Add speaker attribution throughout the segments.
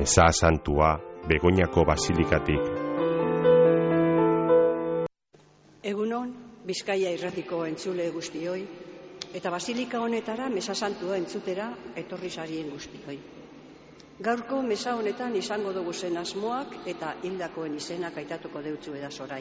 Speaker 1: Meza Santua Begoñako Basilikatik.
Speaker 2: Egunon, Bizkaia irratiko entzule guztioi, eta basilika honetara Meza Santua entzutera etorri zarien guztioi. Gaurko meza honetan izango dugu zen asmoak eta hildakoen izenak aitatuko deutzu edazorai.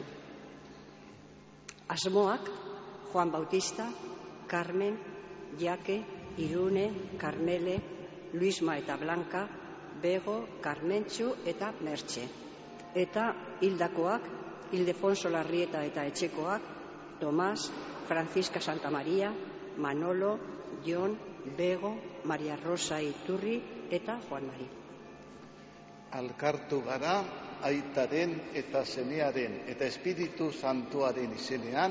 Speaker 2: Asmoak: Juan Bautista, Carmen, Jake, Irune, Carmele, Luisma eta Blanca, Bego, Carmentxu eta Mertxe. Eta hildakoak: Ildefonso Larrieta eta Etxekoak, Tomás, Francisca Santamaria, Manolo, Jon, Bego, Maria Rosa Iturri eta Juan Mari.
Speaker 3: Alkartu gara Aitaren eta Semearen eta Espiritu Santuaren izenean.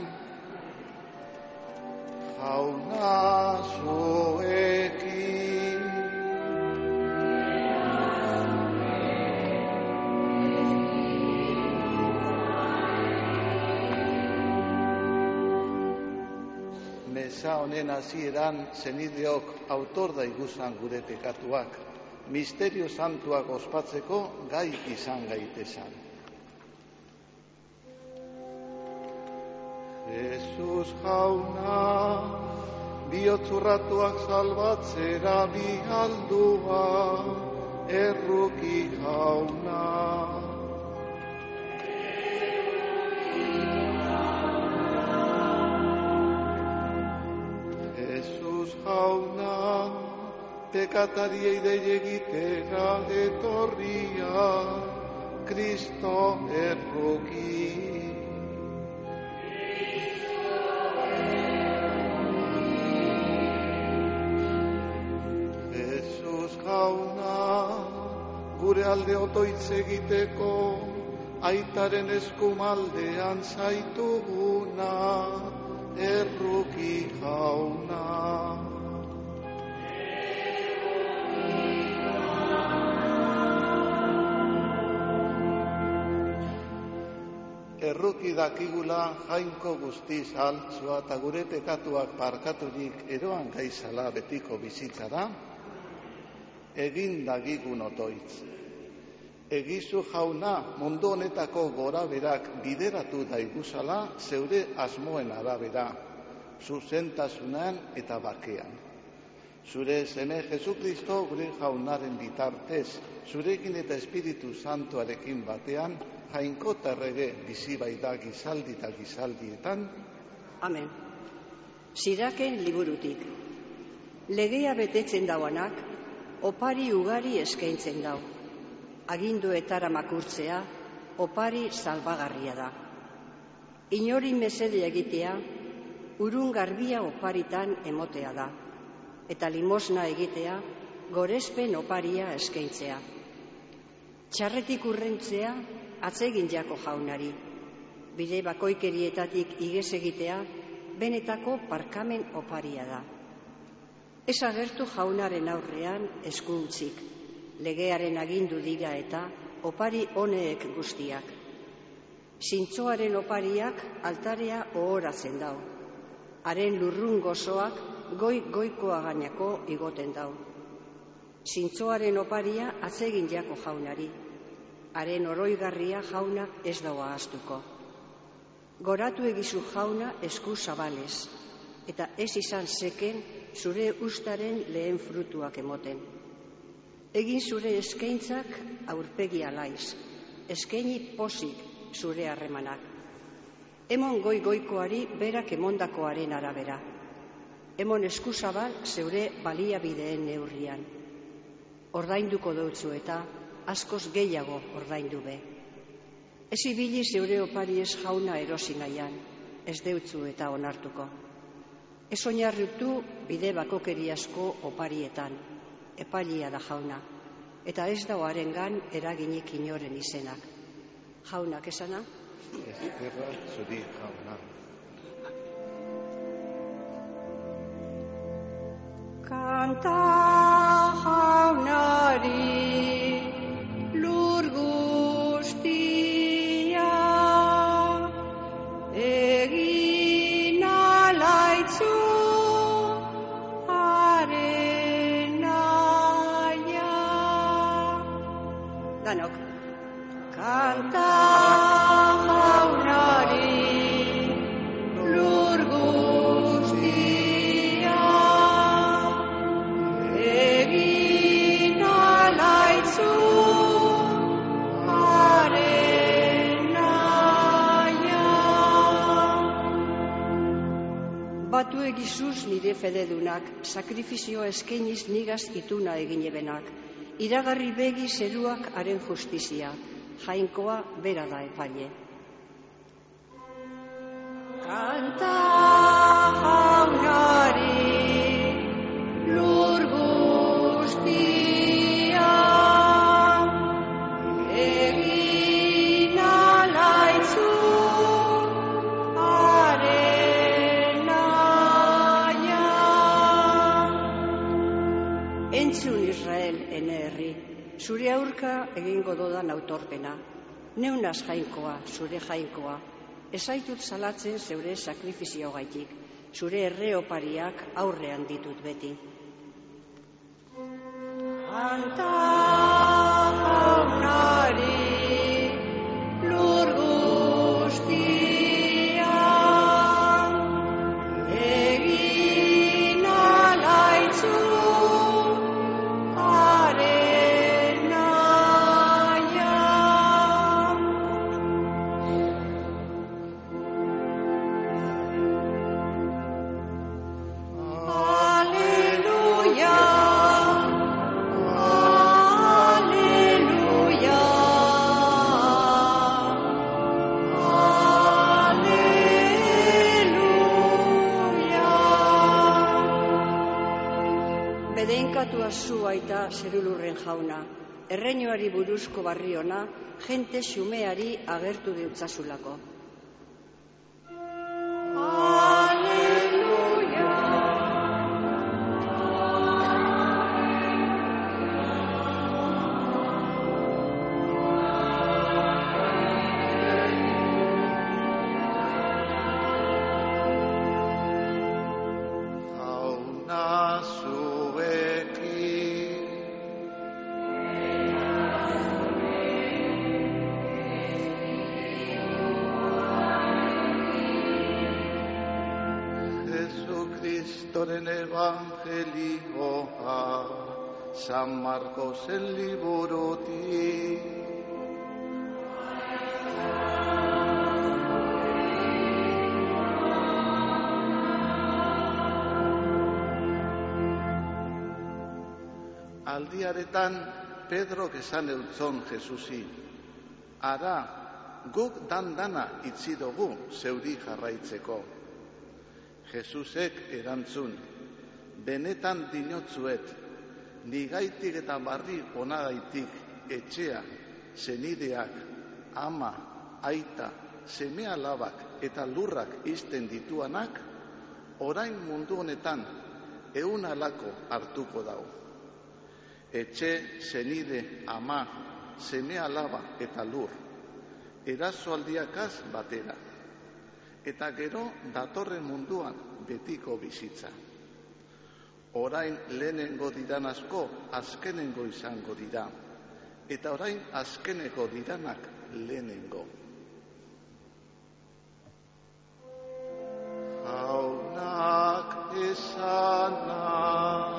Speaker 3: Jauna zuekin. Meza honen hasieran zenideok autorda iguzan gure pekatuak, misterio santuak ospatzeko gai izan gaitezan. Jesus jauna, bihotzurratuak salbatzera bihaldua, erruki jauna. Jauna, pekatariei dei egitera etorria, Kristo erruki. Jesus jauna, gure alde otoitz egiteko, Aitaren eskumaldean zaituguna, erruki jauna. Erruki dakigula jainko guztiz altzua eta gure pekatuak barkaturik eroan gaizala betiko bizitzara, egin dagigun otoitz. Egizu jauna mundu honetako gora berak bideratu daiguzala zeure asmoen arabera, zuzentasunean eta bakean. Zure seme Jesukristo gure jaunaren bitartez, zurekin eta Espiritu Santuarekin batean, jainkota errege bizi baita gizaldi eta gizaldietan.
Speaker 2: Amen. Siraken liburutik. Legea betetzen dauanak, opari ugari eskaintzen dau. Aginduetara makurtzea, opari salbagarria da. Inori mesede egitea, urun garbia oparitan emotea da. Eta limosna egitea, gorespen oparia eskaintzea. Txarretik urrentzea, atsegin jako jaunari. Bide bakoikerietatik igez egitea, benetako parkamen oparia da. Ez agertu jaunaren aurrean eskuntzik. Legearen agindu dira eta opari honeek guztiak. Zintzoaren opariak altarea ohoratzen dau. Haren lurrun gozoak goikoa gainako igoten dau. Zintzoaren oparia atsegin jako jaunari. Haren oroigarria jaunak ez daua ahaztuko. Goratu egizu jauna esku zabalez, eta ez izan zeken zure ustaren lehen frutuak emoten. Egin zure eskaintzak aurpegi alaiz, eskaini pozik zure harremanak. Emon goikoari berak emondakoaren arabera. Emon eskuzabal zeure baliabideen neurrian. Ordainduko deutzu eta askoz gehiago ordaindu be. Ez ibili zeure opari ez jauna erosi nahian, ez deutzu eta onartuko. Ez oinarritu bide bakokeriazko oparietan, epailia da jauna, eta ez dauarengan eraginik inoren izenak. Jaunak esana?
Speaker 3: Eskerra zuri jauna.
Speaker 2: Kanta jaunari lur guztia, egin alaitzu haren naia. Danok. Kanta jaunari lur guztia, egin alaitzu haren naia. Batu egizuz nire fededunak, sakrifizio eskainiz nigaz ituna egin ebenak. Iragarri begi zeruak haren justizia, jainkoa bera da epaile. Kanta jaunari lur guztia, egin alaitzu haren naia. Entzun Israel ene herri, zure aurka egingo dodan autorpena. Neunaz jainkoa, zure jainkoa, ezaitut salatzen zeure sakrifizio gaitik, zure erreopariak aurrean ditut beti. Kanta jaunari lur guztia, egin alaitzu haren naia. Aleluia, aleluia, aleluia. Bedeinkatua zu aita zerulurren jauna, erreinuari buruzko barriona, jente xumeari agertu deutzazulako. Aleluia.
Speaker 3: Jauna zuekin, Jesucristoren evangelioa, San Marcosen liburutik. Aldiaretan Pedrok esan eutzon Jesusi, ara guk dana itzi dugu zeuri jarraitzeko. Jesusek erantzun, benetan dinotzuet, nigaitik eta barri onagaitik etxea, senideak, ama, aita, seme alabak eta lurrak izten dituanak, orain mundu honetan 100 alako hartuko dau. Etxe, senide, ama, seme alaba eta lur, erasoaldiakaz batera. Eta gero datorren munduan betiko bizitza. Orain lehenengo diran asko, azkenengo izango dira. Eta orain azkeneko diranak lehenengo. Jaunak esana.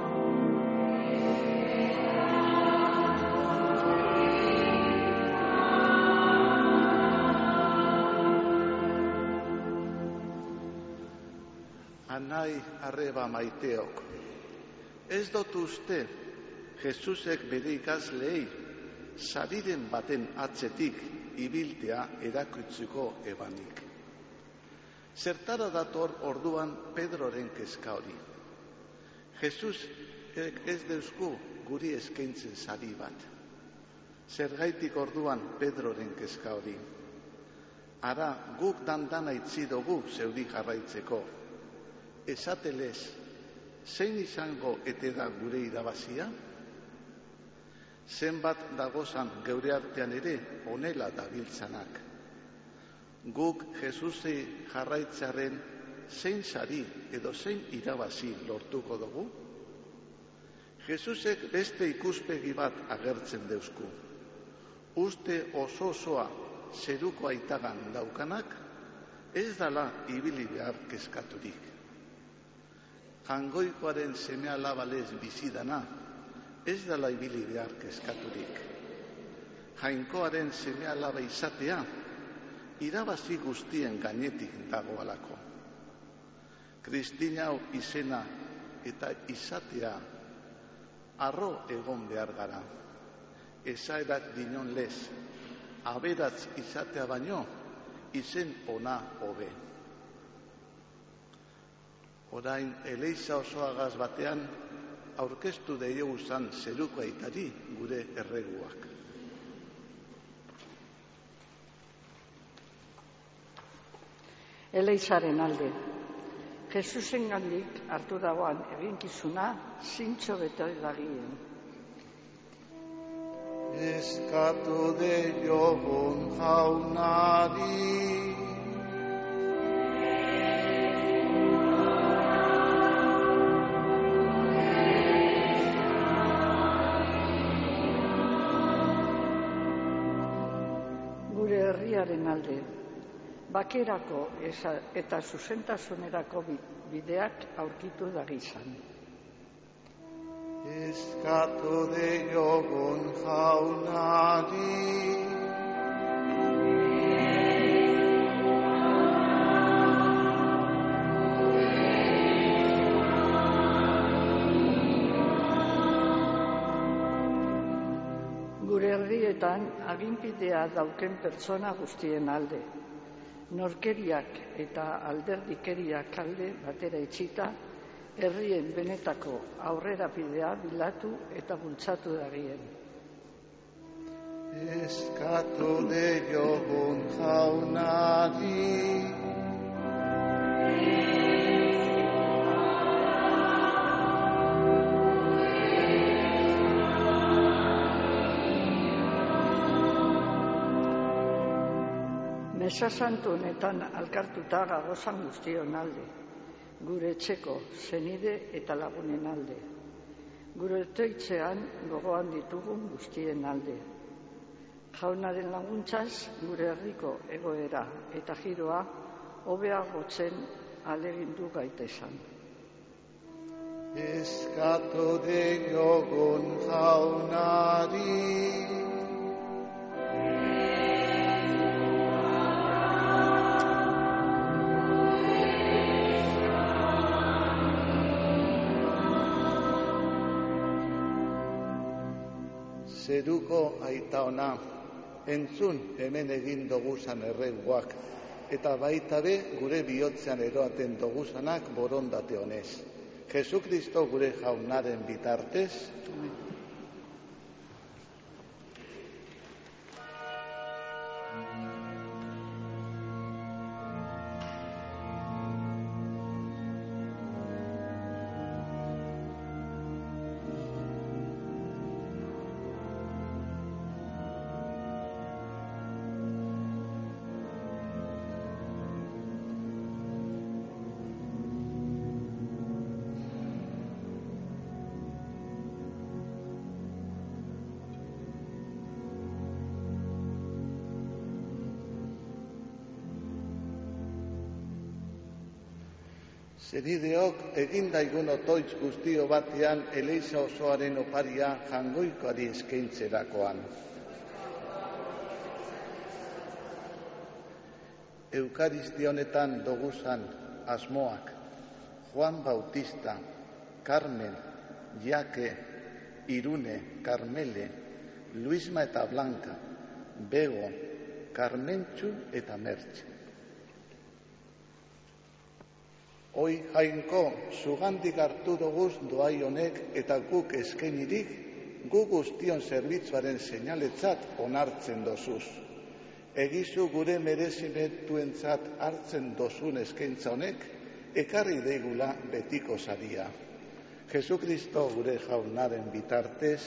Speaker 3: Anai arreba maiteok, ez dut uste Jesusek bere ikasleei sariren baten atzetik ibiltea erakutsuko ebanik. Zertara dator orduan Pedroren kezka hori. Jesus ez deusku guri eskaintzen sari bat. Zergaitik orduan Pedroren kezka hori. Ara guk dana itzi dugu zeuri jarraitzeko. Esatelez, zein izango ete da gure irabazia? Zenbat dagozan geure artean ere honela dabiltzanak. Guk Jesusi jarraitzaren zein sari edo zein irabazi lortuko dugu? Jesusek beste ikuspegi bat agertzen deusku. uste osoa zeruko aitagan daukanak, ez dala ibili behar kezkaturik. Jangoikoaren seme alabalez bizidana, ez dala ibili behar kezkaturik. Jainkoaren seme alaba izatea, irabazi guztien gainetik dagoalako. Kristinau izena eta izatea arro egon behar gara. Esaerak dinon lez, aberatz izatea baino, izen ona hobe. Orain eleiza osoagaz batean, aurkeztu diogu zan zeruko aitari gure erreguak.
Speaker 4: Eleizaren alde, Jesusen gandik hartu dagoan eginkizuna zintxo bete dagien.
Speaker 3: Eskatu diogun jaunari,
Speaker 4: gure herriaren alde, bakerako eta zuzentasunerako bideak aurkitu dagizan.
Speaker 3: eskatu diogun jaunari,
Speaker 4: gure herrietan aginpidea dauken pertsona guztien alde, norkeriak eta alderdikeriak alde batera itxita, herrien benetako aurrerapidea bilatu eta bultzatu dagien.
Speaker 3: eskatu diogun jaunari,
Speaker 4: Mesa santu honetan alkartuta gagozan guztion alde, gure etxeko, zenide eta lagunen alde, gure etoitzean gogoan ditugun guztien alde. Jaunaren laguntzaz gure herriko egoera eta giroa hobeagotzen ahalegindu gaitezen.
Speaker 3: eskatu diogun jaunari, zeruko aita ona, entzun hemen egin doguzan erreguak, eta baita be gure bihotzean eroaten doguzanak borondate honez. Jesukristo gure jaunaren bitartez, zenideok egin daigun otoitz guztio batean eleiza osoaren oparia jangoikoari eskaintzerakoan. Eukaristia honetan doguzan asmoak, Juan Bautista, Carmen, Jake, Irune, Carmele, Luisma eta Blanca, Bego, Carmentxu eta Mertxe. Hoi jainko, zugandik hartu doguz doai honek eta guk eskainirik, gu guztion zerbitzuaren seinaletzat onartzen dozuz. Egizu gure merezimentuentzat hartzen dozun eskaintza honek, ekarri deigula betiko saria. Jesukristo gure jaunaren bitartez,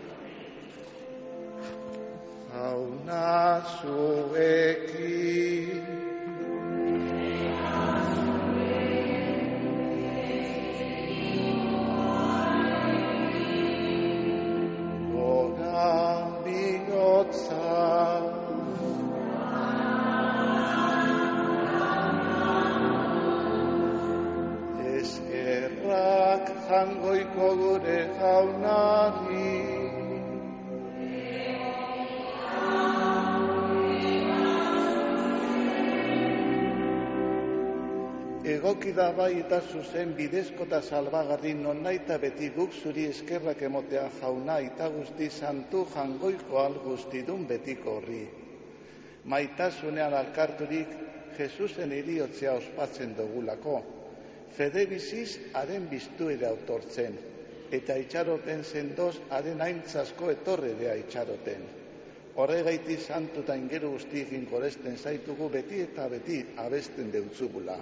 Speaker 3: jauna zuekin. Gora bihotza Eskerrak jangoiko gure jaunari. Egoki da bai eta zuzen bidezko eta salbagarri non nahi eta beti guk zuri eskerrak emotea jauna eta guzti santu jangoiko al guztidun betiko horri. Maitasunean alkarturik Jesusen heriotzea ospatzen dugulako. Fede biziz haren biztuera autortzen, eta itxaropen sendoz haren aintzazko etorredea itxaroten. Horregaiti santu eta ingeru guztiekin goresten zaitugu beti eta beti abesten deutzugula.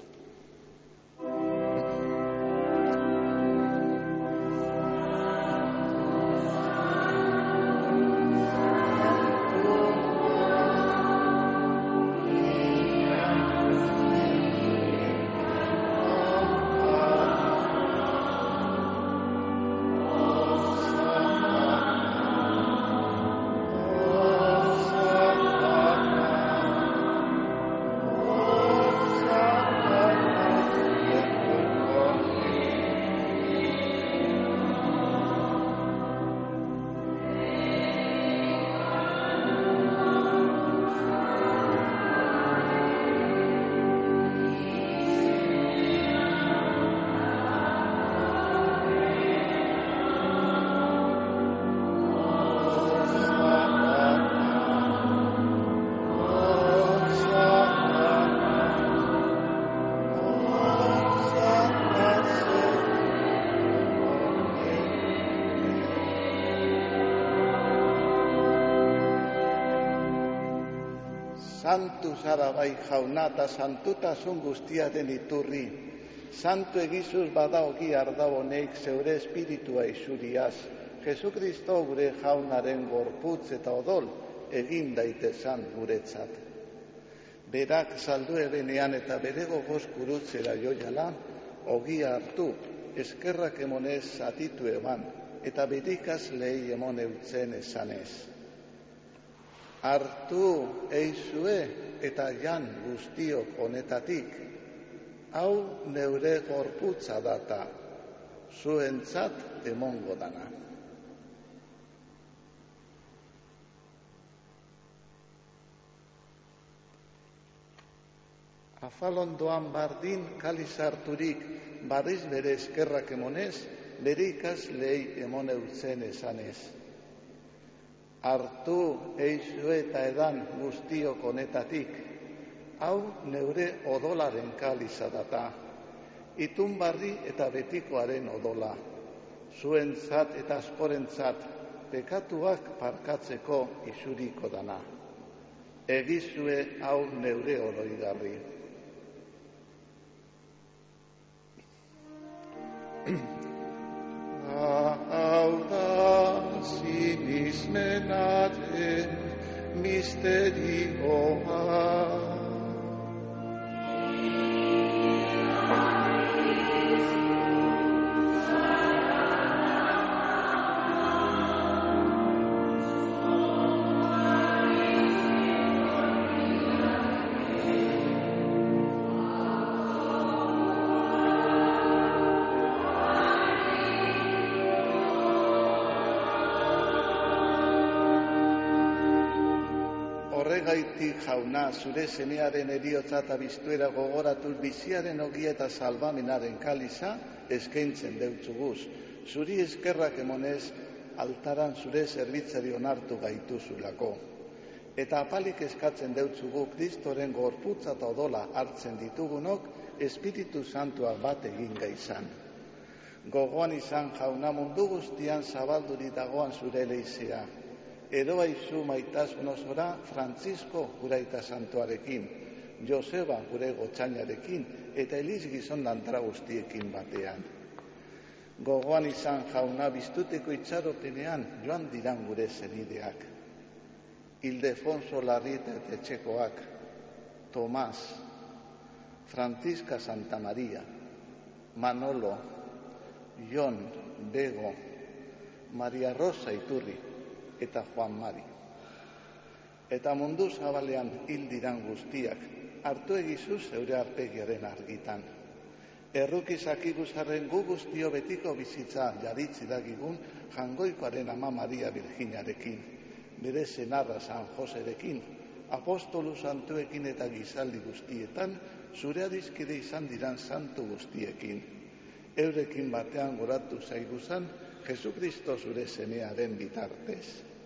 Speaker 3: Santu zara bai jauna eta santutasun guztiaren iturri. Santu egizuz badaogi ardaboneik zeure espiritua isuriaz. Jesukristo gure jaunaren gorputz eta odol egin daitezan guretzat. Berak saldu ebenean eta bere gogoz kurutzera joiala, ogia hartu, eskerrak emonez atitu eban, eta berikaz lehi emon eutzen esanez. Hartu eizue eta jan guztiok honetatik, hau neure gorputza data, zuentzat emongo dana. Afalondoan bardin kalizarturik barriz bere eskerrak emonez, bere ikaslei emon eutzen esanez. Hartu eizue eta edan guztiok honetatik, hau neure odolaren kaliza data, itun barri eta betikoaren odola, zuentzat eta askorentzat pekatuak parkatzeko isuriko dana. Egizue hau neure oroigarri. Hau da sinismenaren misterioa. Horregaitik jauna, zure semearen heriotza eta biztuera gogoratuz biziaren ogia eta salbamenaren kaliza eskaintzen deutzuguz. Zuri eskerrak emonez altaran zure zerbitzari onartu gaituzulako. Eta apalik eskatzen deutzugu Kristoren gorputza eta odola hartzen ditugunok Espiritu Santua bat egin gaizan. Gogoan izan jauna mundu guztian zabalduri dagoan zure leizea. Eroaizu maitasun osora Francisco guraita santuarekin, Joseba gure gotxainarekin eta Eliz gizon lantara guztiekin batean. Gogoan izan jauna biztuteko itxaropenean joan diran gure zenideak. Ildefonso Larrieta etxekoak, Tomás, Francisca Santa Maria, Manolo, Jon, Bego, Maria Rosa Iturri, eta Juan Mari. Eta mundu zabalean hil diran guztiak, hartu egizu zeure arpegiaren argitan. Errukizak iguzarren gu guztio betiko bizitza jaritzi dagigun jangoikoaren ama Maria Virginarekin, bere senarra San Joserekin, apostolu santuekin eta gizaldi guztietan, zure adiskide izan diran santu guztiekin. Eurekin batean goratu zaiguzan, Jesukristo zure semearen bitartez.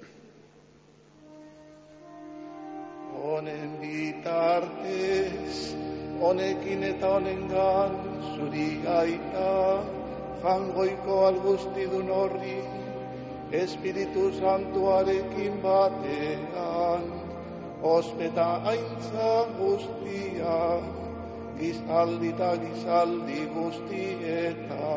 Speaker 3: Honen bitartez, honekin eta honengan, zuri gaita, jangoiko algustidun horri, Espiritu Santuarekin batean, ospeta aintza guztia, gizaldi eta gizaldi guztieta.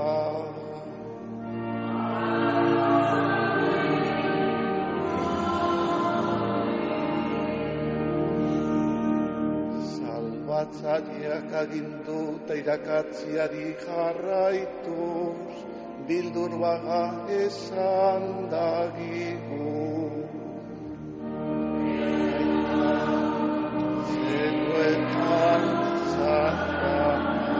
Speaker 3: Salbatzaileak agindu eta irakatziari jarraituz, bildur baga esan dagigu. Zeruetan zara,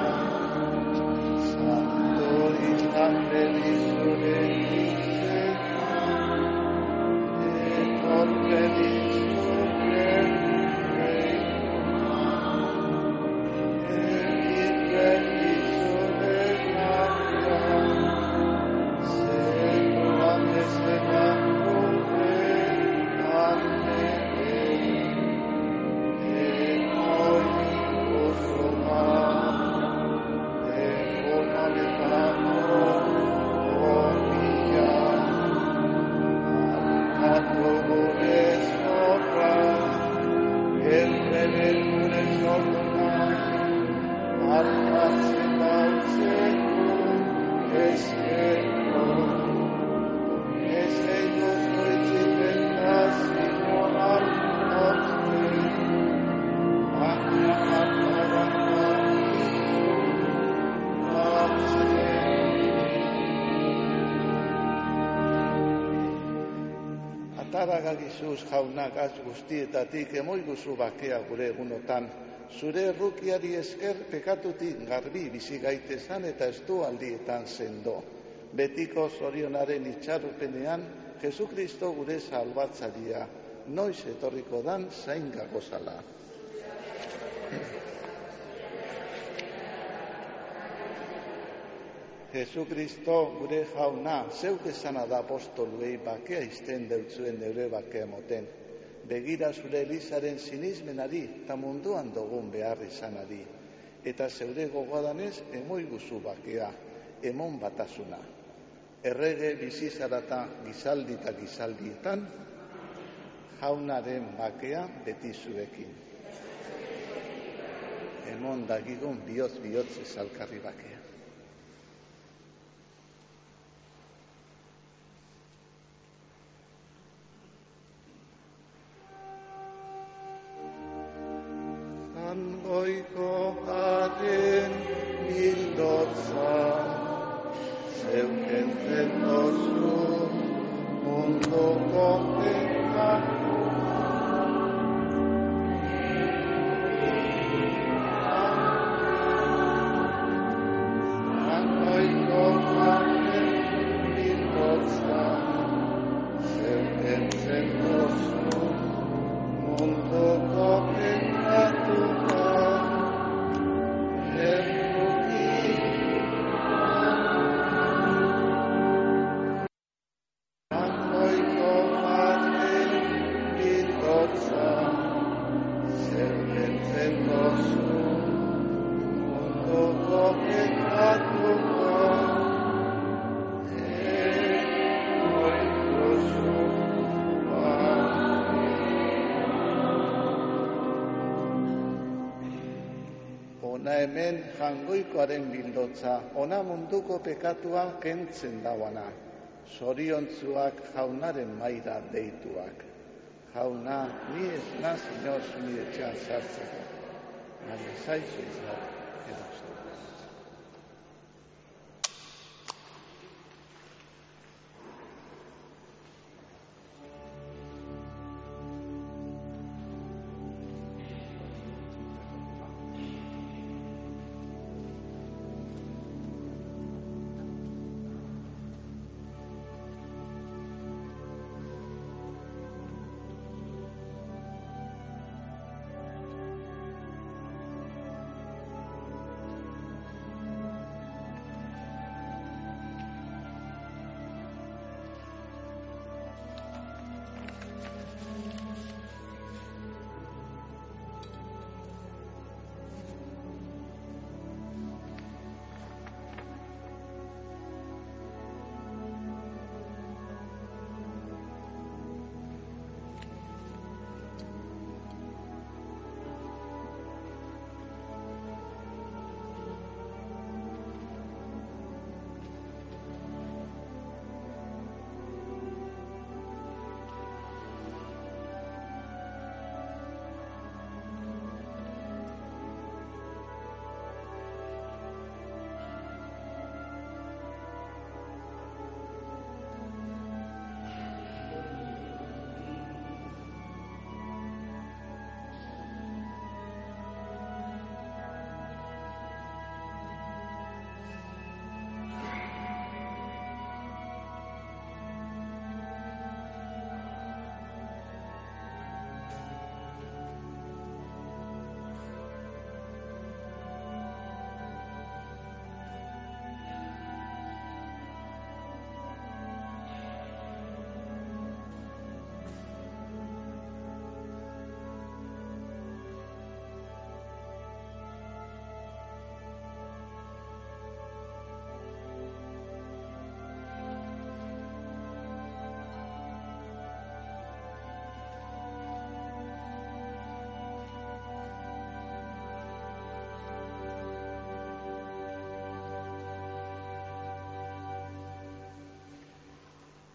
Speaker 3: santo izan belizure izena, etor belizure reina, egin belizure naia, zeruan ezenak gure alde. Ataragagizuz jauna gaz guztietatik emoiguzu bakea gure egunotan, zure errukiari esker pekatutik garbi bizi gaitezan eta ez du aldietan sendo. Betiko zorionaren itxarupenean, Jesukristo gure salbatzailea, noiz etorriko dan zain gagozala. Jesukristo gure jauna, zeuk esana da apostoluei bakea izten deutzuen neure bakea moten. Begira zure Elizaren sinismenari eta munduan dugun behar izanari. Eta zeure gogodanez emoiguzu bakea, emon batasuna. Errege bizizarata gizaldi eta gizaldietan, jaunaren bakea beti zuekin. Emon dagigun bihotz ezalkarri bakea. Goiko garen bildotza, zeuken zendozu munduko pekatu. Goiko garen bildotza, zeuken zendozu munduko pekatu. Hemen jangoikoaren bildotza, ona munduko pekatua kentzen dauana. Zoriontzuak jaunaren maira deituak. Jauna, ni ez naz inoz nire etxean sartzeko. Baina zaizu izan, edoztu.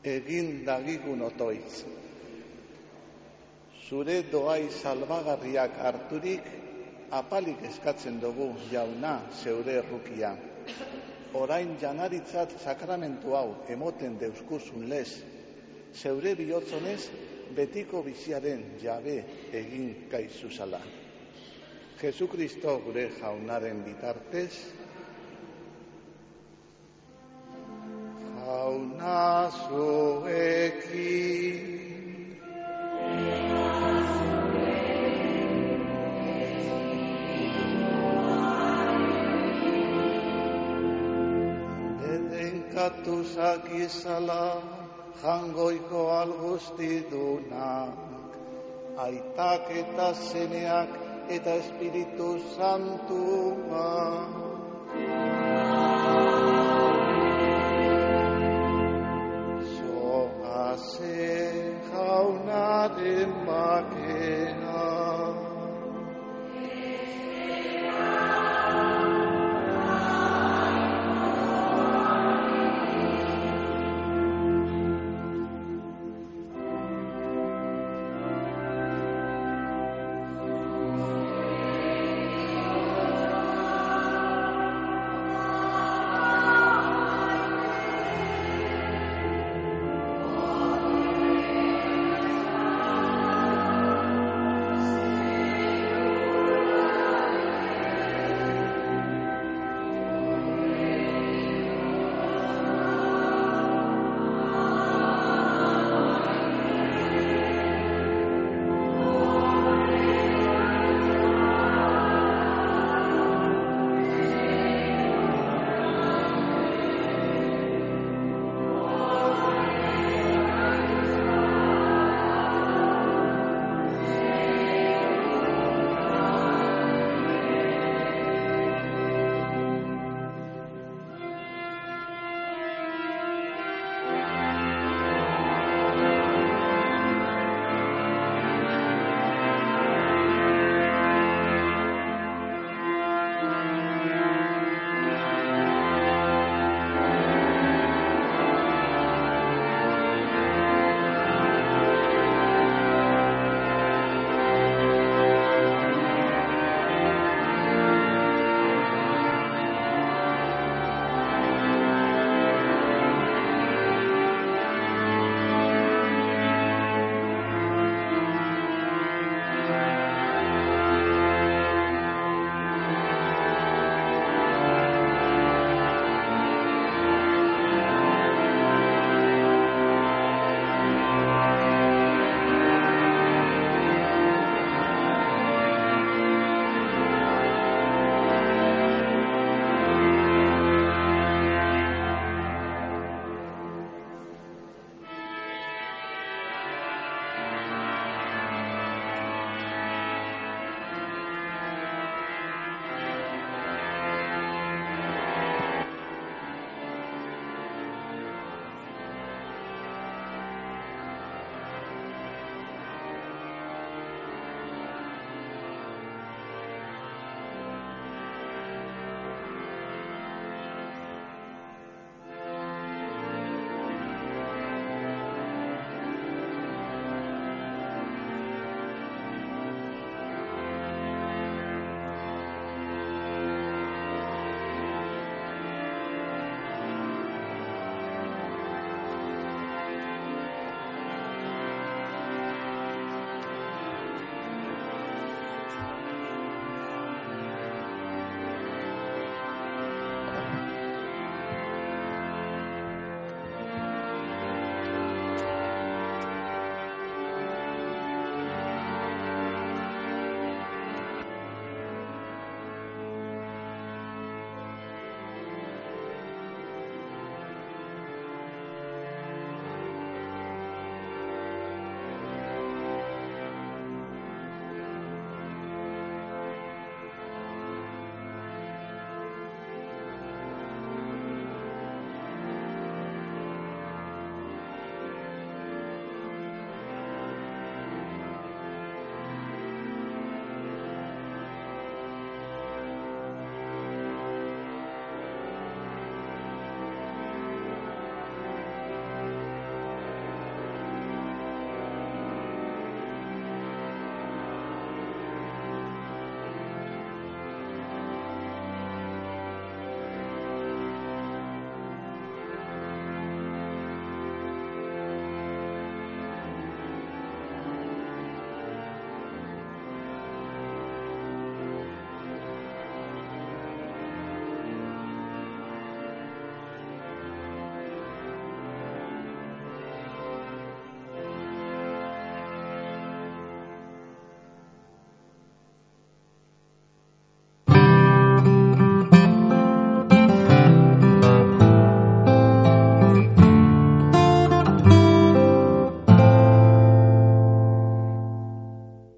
Speaker 3: egin dagigun otoitz. Zure doai salbagarriak harturik, apalik eskatzen dugu jauna zeure errukia. Orain janaritzat sakramentu hau emoten deuskuzun lez, zeure bihotzonez betiko biziaren jabe egin gaizuzala. Jesukristo gure jaunaren bitartez, jauna zuekin. Bedenkatuzak izala jangoiko algustidunak, aitak eta semeak eta Espiritu Santua.